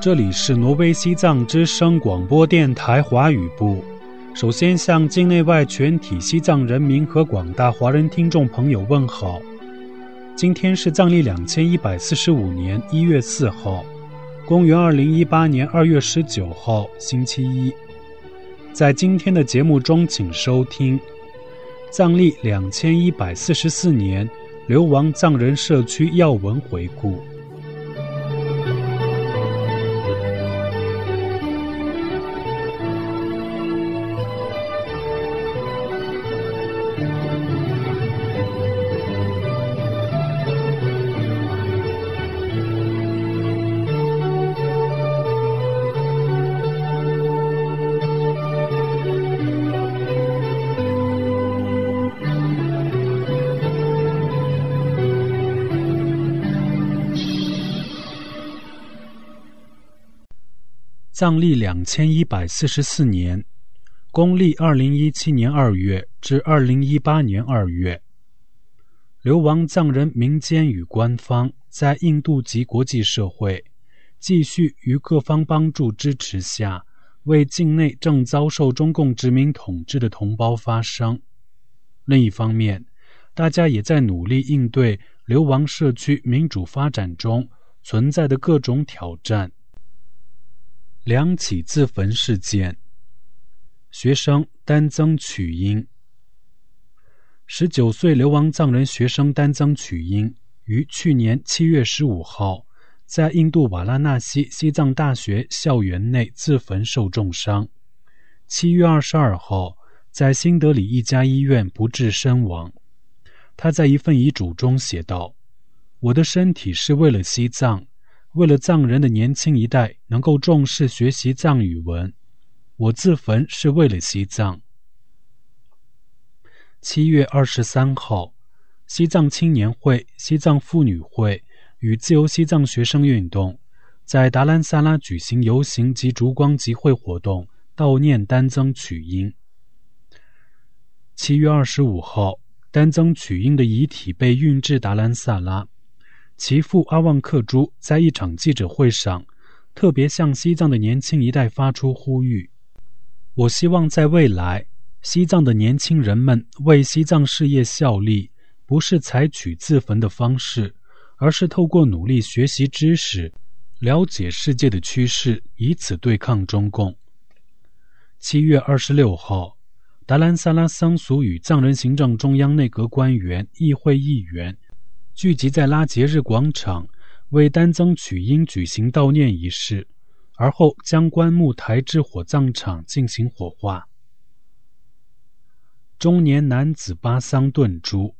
这里是挪威西藏之声广播电台华语部。首先向境内外全体西藏人民和广大华人听众朋友问好。今天是藏历2145年1月4号，公元2018年2月19号，星期一。在今天的节目中，请收听藏历2144年流亡藏人社区要闻回顾。藏历2144年，公历2017年2月至2018年2月，流亡藏人民间与官方在印度及国际社会继续于各方帮助支持下，为境内正遭受中共殖民统治的同胞发声。另一方面，大家也在努力应对流亡社区民主发展中存在的各种挑战。2起自焚事件，学生丹增曲英。19岁流亡藏人学生丹增曲英于去年7月15号在印度瓦拉纳西西藏大学校园内自焚受重伤，7月22号在新德里一家医院不治身亡。他在一份遗嘱中写道：我的身体是为了西藏，为了藏人的年轻一代能够重视学习藏语文，我自焚是为了西藏。7月23号，西藏青年会、西藏妇女会与自由西藏学生运动在达兰萨拉举行游行及烛光集会活动，悼念丹增曲英。7月25号，丹增曲英的遗体被运至达兰萨拉。其父阿旺克珠在一场记者会上特别向西藏的年轻一代发出呼吁：我希望在未来，西藏的年轻人们为西藏事业效力，不是采取自焚的方式，而是透过努力学习知识，了解世界的趋势，以此对抗中共。7月26号，达兰萨拉僧俗与藏人行政中央内阁官员、议会议员聚集在拉杰日广场，为丹增曲英举行悼念仪式，而后将棺木抬至火葬场进行火化。中年男子巴桑顿珠。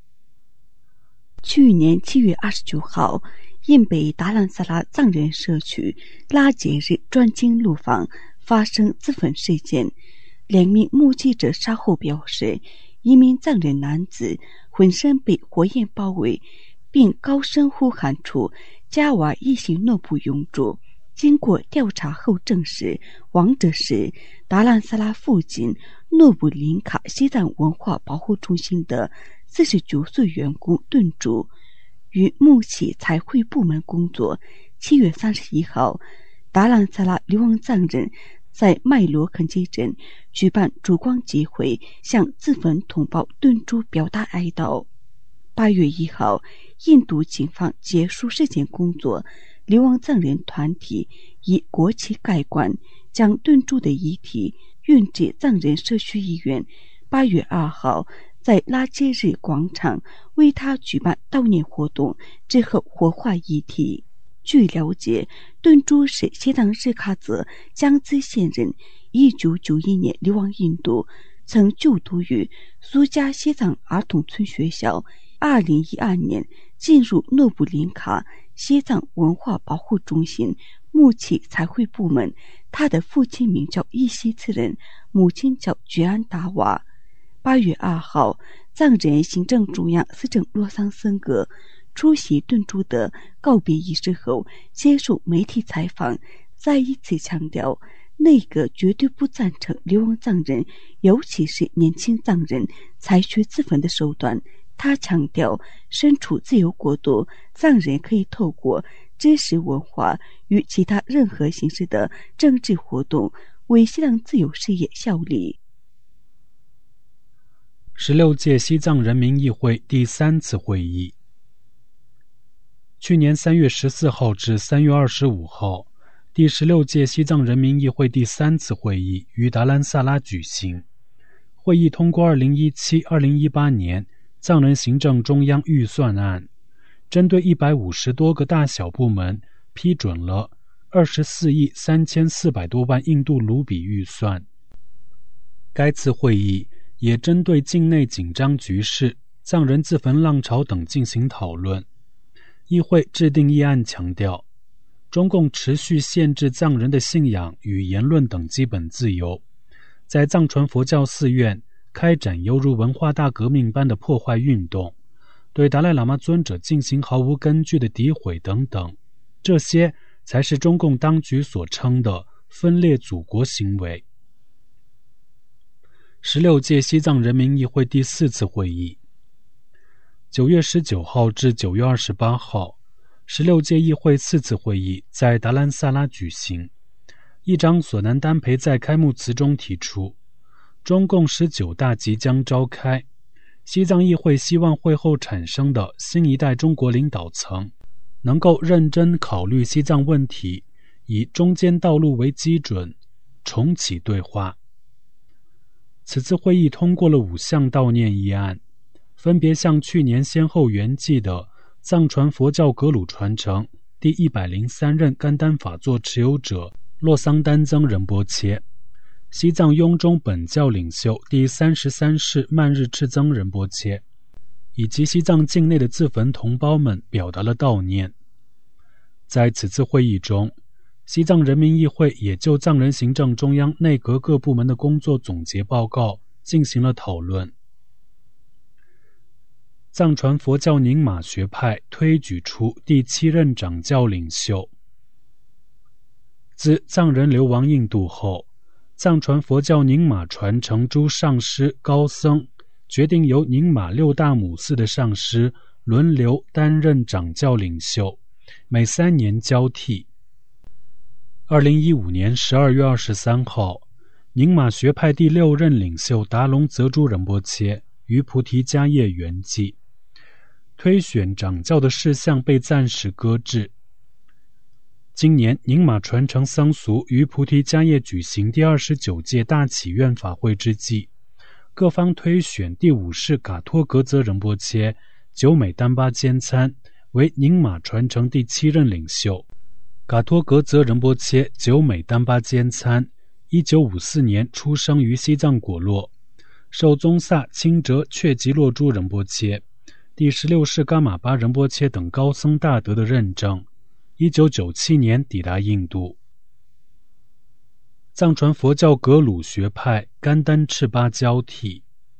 去年7月29号，印北达兰萨拉藏人社区拉杰日专经路坊发生自焚事件，2名目击者稍后表示，一名藏人男子浑身被火焰包围，并高声呼喊出加瓦一行诺布永驻。经过调查后证实，亡者是达兰萨拉附近诺布林卡西藏文化保护中心的49岁员工顿珠，于木器彩绘部门工作。7月31号，达兰萨拉流亡藏人在麦罗肯基镇举办烛光集会，向自焚同胞顿珠表达哀悼。8月1号，印度警方结束尸检工作，流亡藏人团体以国旗盖棺，将顿珠的遗体运至藏人社区医院。8月2号，在拉杰日广场为他举办悼念活动，之后火化遗体。据了解，顿珠是西藏日喀则江孜县人，1991年流亡印度，曾就读于苏加西藏儿童村学校，2012年进入诺布林卡西藏文化保护中心木器彩绘部门。他的父亲名叫伊西次仁，母亲叫觉安达瓦。8月2号，藏人行政中央司政洛桑森格出席顿珠的告别仪式后，接受媒体采访，再一次强调，内阁绝对不赞成流亡藏人，尤其是年轻藏人采取自焚的手段。他强调，身处自由国度，藏人可以透过知识文化与其他任何形式的政治活动为西藏自由事业效力。 16届西藏人民议会第3次会议，去年3月14号至3月25号，第16届西藏人民议会第3次会议于达兰萨拉举行。会议通过2017-2018年藏人行政中央预算案，针对150多个大小部门批准了24亿3400多万印度卢比预算。该次会议也针对境内紧张局势、藏人自焚浪潮等进行讨论。议会制定议案强调，中共持续限制藏人的信仰与言论等基本自由，在藏传佛教寺院开展犹如文化大革命般的破坏运动，对达赖喇嘛尊者进行毫无根据的诋毁等等，这些才是中共当局所称的分裂祖国行为。16届西藏人民议会第4次会议，9月19号至9月28号，16届议会4次会议在达兰萨拉举行。议长索南丹培在开幕词中提出，中共19大即将召开，西藏议会希望会后产生的新一代中国领导层能够认真考虑西藏问题，以中间道路为基准，重启对话。此次会议通过了5项悼念议案，分别向去年先后圆寂的藏传佛教格鲁传承第103任甘丹法座持有者洛桑丹增仁波切、西藏雍中本教领袖第33世曼日赤增仁波切以及西藏境内的自焚同胞们表达了悼念。在此次会议中，西藏人民议会也就藏人行政中央内阁各部门的工作总结报告进行了讨论。藏传佛教宁玛学派推举出第7任掌教领袖。自藏人流亡印度后，藏传佛教宁玛传承诸上师高僧决定由宁玛6大母寺的上师轮流担任掌教领袖，每3年交替。2015年12月23号，宁玛学派第6任领袖达隆泽珠仁波切于菩提迦叶圆寂，推选掌教的事项被暂时搁置。今年宁玛传承僧俗于菩提迦叶举行第29届大祈愿法会之际，各方推选第5世噶托格泽仁波切久美丹巴坚参为宁玛传承第7任领袖。噶托格泽仁波切久美丹巴坚参1954年出生于西藏果洛，受宗萨钦哲却吉洛珠仁波切、第16世噶玛巴仁波切等高僧大德的认证，1997年抵达印度。藏传佛教格鲁学派甘丹赤巴交替。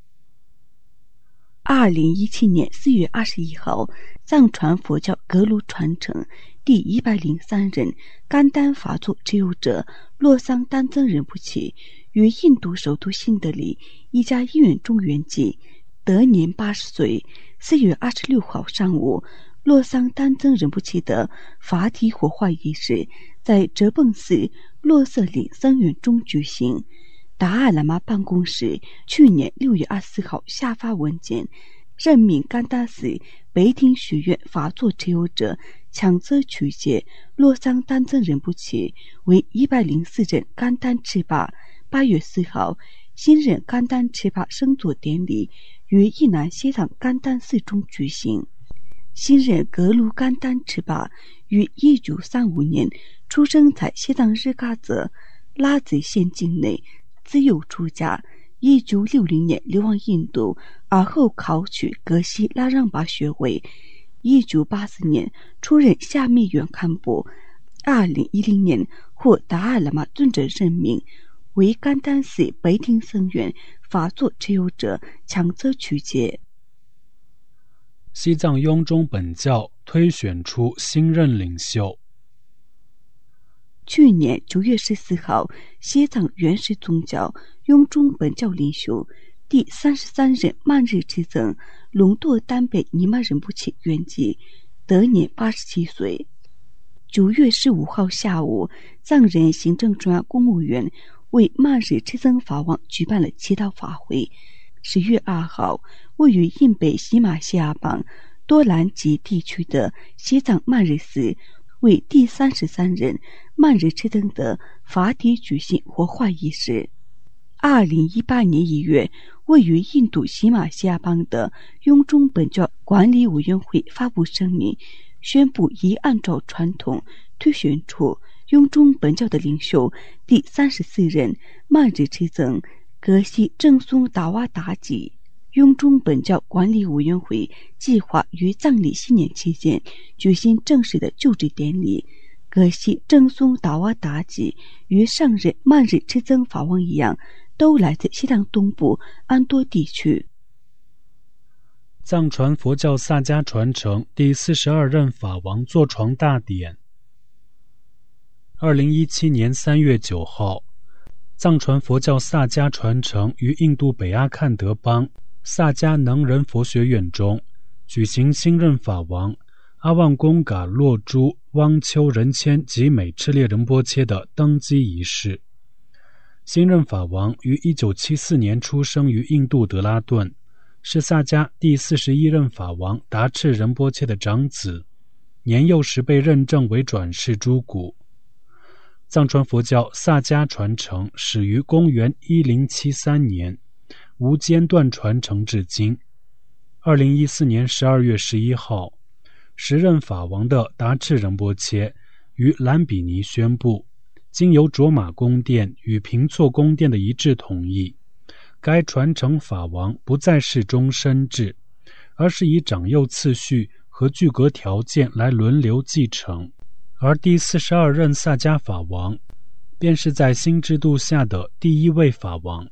2017年4月21号，藏传佛教格鲁传承第103任甘丹法座持有者洛桑丹增仁波切于印度首都新德里一家医院中圆寂，得年80岁。4月26号上午，洛桑丹增仁波切的法体火化仪式在哲蚌寺洛色林僧院中举行。达赖喇嘛办公室去年6月24号下发文件，任命甘丹寺北庭学院法座持有者强则曲解洛桑丹增仁波切为104任甘丹赤巴。8月4号，新任甘丹赤巴升座典礼于伊南西藏甘丹寺中举行。新任格鲁甘丹赤巴于1935年出生在西藏日喀则拉孜县境内，自幼出家。1960年流亡印度，而后考取格西拉让巴学位。1984年出任下密院堪布。2010年获达赖喇嘛尊者任命为甘丹寺北庭僧院法座持有者强则曲解。 西藏雍中本教推选出新任领袖。 去年9月14号，西藏原始宗教雍中本教领袖第33任曼日赤增隆多丹贝尼玛仁波切圆寂，得年87岁。 9月15号下午，藏人行政中央公务员为曼日赤增法王举办了祈祷法会。10月2号，位于印北喜马西亚邦多兰吉地区的西藏曼日寺为第33任曼日赤增的法体举行火化仪式。2018年1月，位于印度喜马西亚邦的雍中本教管理委员会发布声明，宣布已按照传统推选出雍中本教的领袖第34任曼日赤增格西正松达瓦达吉。雍中本教管理委员会计划于藏历新年期间举行正式的就职典礼。格西正松达瓦达吉与上任曼日赤增法王一样，都来自西藏东部安多地区。 藏传佛教萨迦传承第42任法王坐床大典。2017年3月9号，藏传佛教萨迦传承于印度北阿坎德邦萨迦能仁佛学院中举行新任法王阿旺贡嘎洛珠汪丘仁谦及美赤列仁波切的登基仪式。新任法王于1974年出生于印度德拉顿，是萨迦第41任法王达赤仁波切的长子，年幼时被认证为转世诸古。藏传佛教萨迦传承始于公元1073年，无间断传承至今。2014年12月11号，时任法王的达赤仁波切于兰比尼宣布，经由卓玛宫殿与平措宫殿的一致同意，该传承法王不再是终身制，而是以长幼次序和具格条件来轮流继承。而第42任萨迦法王便是在新制度下的第一位法王。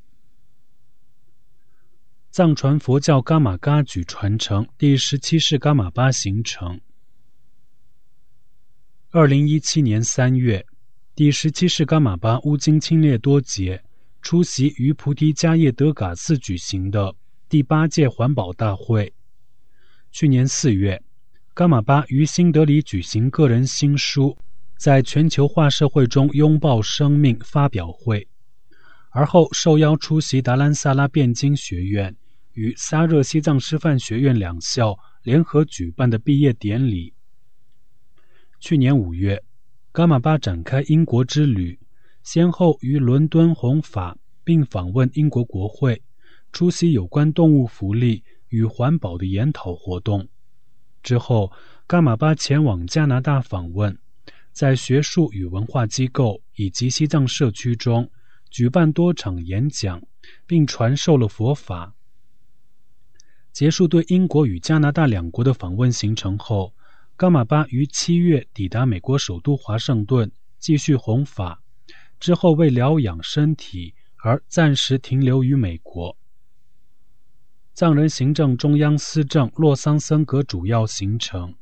藏传佛教噶玛噶举传承第17世噶玛巴形成。2017年3月，第17世噶玛巴乌金钦列多杰出席于菩提迦叶德嘎寺举行的第8届环保大会。去年4月，噶玛巴于新德里举行个人新书在全球化社会中拥抱生命发表会，而后受邀出席达兰萨拉辩经学院与撒热西藏师范学院两校联合举办的毕业典礼。去年5月，噶玛巴展开英国之旅，先后于伦敦弘法，并访问英国国会，出席有关动物福利与环保的研讨活动。之后，噶玛巴前往加拿大访问，在学术与文化机构以及西藏社区中举办多场演讲，并传授了佛法。结束对英国与加拿大两国的访问行程后，噶玛巴于7月抵达美国首都华盛顿，继续弘法，之后为疗养身体而暂时停留于美国。藏人行政中央司政洛桑森格主要行程。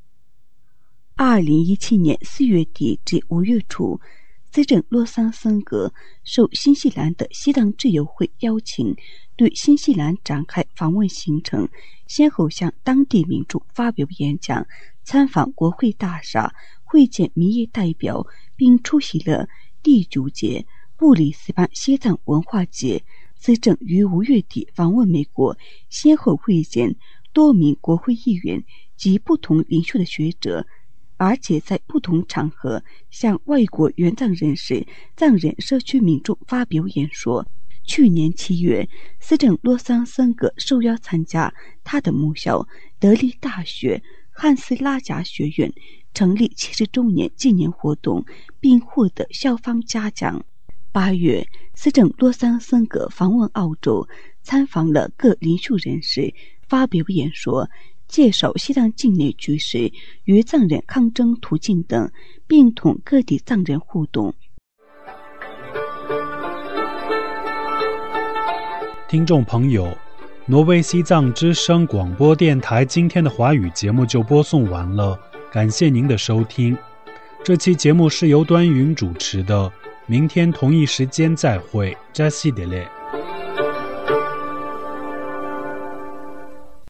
2017年4月底至5月初，司政洛桑森格受新西兰的西藏自由会邀请，对新西兰展开访问行程，先后向当地民众发表演讲，参访国会大厦，会见民意代表，并出席了第9届布里斯班西藏文化节。司政于5月底访问美国，先后会见多名国会议员及不同领袖的学者，而且在不同场合向外国援藏人士、藏人社区民众发表演说。去年7月，司政洛桑森格受邀参加他的母校德里大学汉斯拉贾学院成立70周年纪念活动，并获得校方嘉奖。8月，司政洛桑森格访问澳洲，参访了各领袖人士，发表演说，介绍西藏境内局势与藏人抗争途径等，并同各地藏人互动。 听众朋友，挪威西藏之声广播电台今天的华语节目就播送完了，感谢您的收听。这期节目是由端云主持的，明天同一时间再会，扎西德勒。